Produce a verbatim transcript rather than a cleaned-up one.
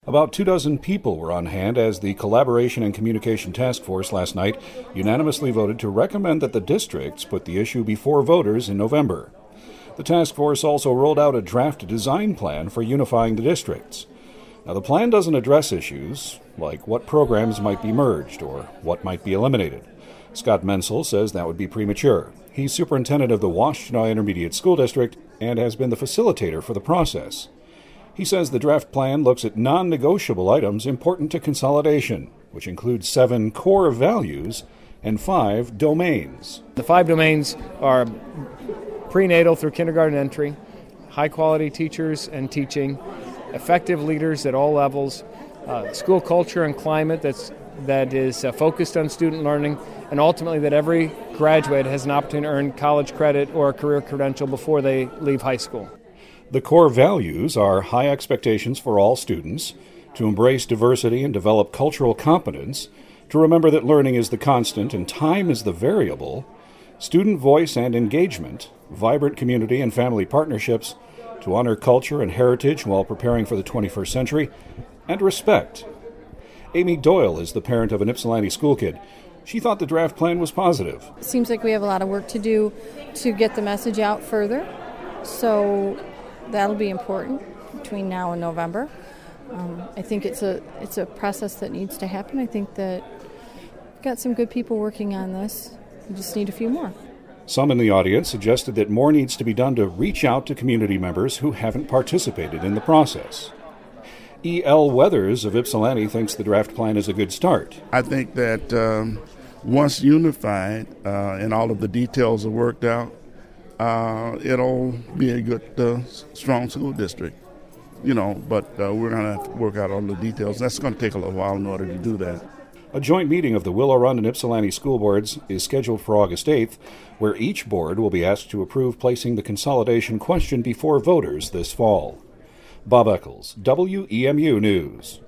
About two dozen people were on hand as the Collaboration and Communication Task Force last night unanimously voted to recommend that the districts put the issue before voters in November. The task force also rolled out a draft design plan for unifying the districts. Now, the plan doesn't address issues like what programs might be merged or what might be eliminated. Scott Menzel says that would be premature. He's superintendent of the Washtenaw Intermediate School District and has been the facilitator for the process. He says the draft plan looks at non-negotiable items important to consolidation, which includes seven core values and five domains. The five domains are prenatal through kindergarten entry, high-quality teachers and teaching, effective leaders at all levels, uh, school culture and climate that's, that is uh, focused on student learning, and ultimately that every graduate has an opportunity to earn college credit or a career credential before they leave high school. The core values are high expectations for all students, to embrace diversity and develop cultural competence, to remember that learning is the constant and time is the variable, student voice and engagement, vibrant community and family partnerships, to honor culture and heritage while preparing for the twenty-first century, and respect. Amy Doyle is the parent of an Ypsilanti school kid. She thought the draft plan was positive. It seems like we have a lot of work to do to get the message out further, so that'll be important between now and November. Um, I think it's a it's a process that needs to happen. I think that we've got some good people working on this. We just need a few more. Some in the audience suggested that more needs to be done to reach out to community members who haven't participated in the process. E L. Weathers of Ypsilanti thinks the draft plan is a good start. I think that um, once unified uh, and all of the details are worked out, Uh, it'll be a good, uh, strong school district, you know, but uh, we're going to have to work out all the details. That's going to take a little while in order to do that. A joint meeting of the Willow Run and Ypsilanti school boards is scheduled for August eighth, where each board will be asked to approve placing the consolidation question before voters this fall. Bob Eccles, W E M U News.